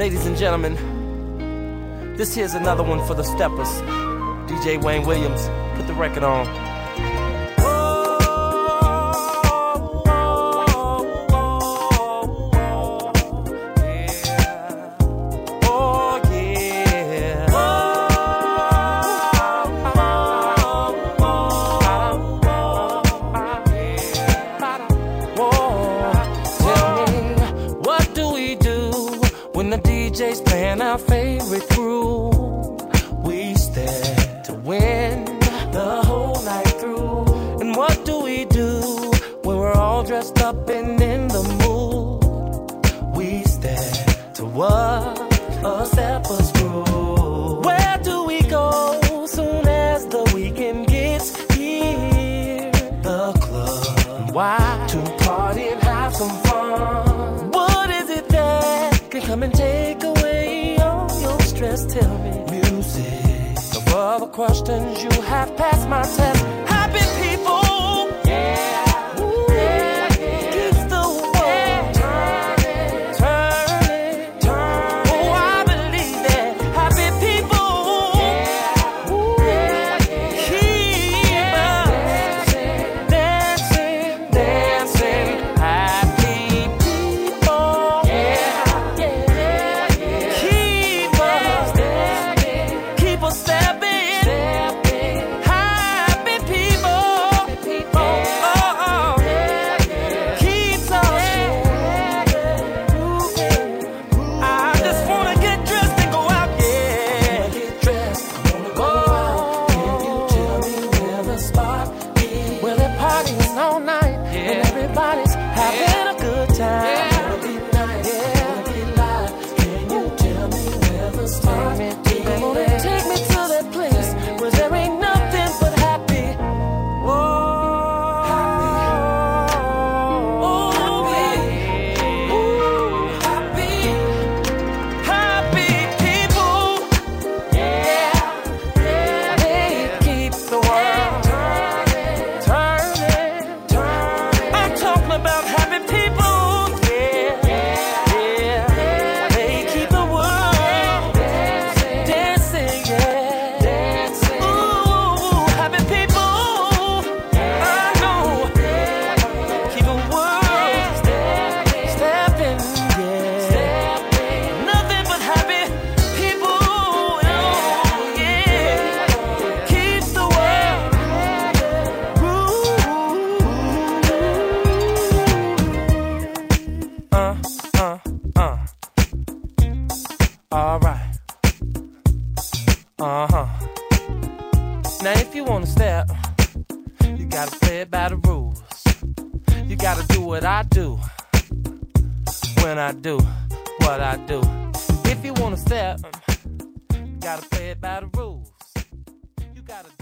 Ladies and gentlemen, this here's another one for the steppers. DJ Wayne Williams, put the record on. Our favorite crew, we stand to win the whole night through. And what do when we're all dressed up and in the mood? We stand to what a steppers groove. Where do we go soon as the weekend gets here? The club. Why? To party and have some fun. What is it that can come and take away your stress? Tell me. Music. Of all the questions, you have passed my test. Happy people. Yeah. Ooh, yeah. Keeps the world turning, turning, turning. Oh, I believe that. Happy people. Yeah. Ooh, yeah. Keep us dancing, dancing. Happy people. Yeah. Yeah. Keep us dancing. Keep us stepping. Happy people. Oh, keeps us. I just wanna get dressed and go out, yeah. Get dressed, I wanna go out. Can you tell me where the spot is? Well, they're partying all night, and everybody's having a good time. Wanna be nice, wanna be live. Can you tell me where the spot is? Take me to that place where there ain't nothing but happy. Happy people. Yeah, they keep the world turning, turning. I'm talking about happy people. Yeah, they keep the world dancing, yeah. Ooh, happy people. I know. Keep the world stepping, yeah. Nothing but happy people. Oh, yeah. Keeps the world All right. Now if you wanna step, you gotta play it by the rules. You gotta do what I do when I do what I do. If you wanna step, you gotta play it by the rules. You gotta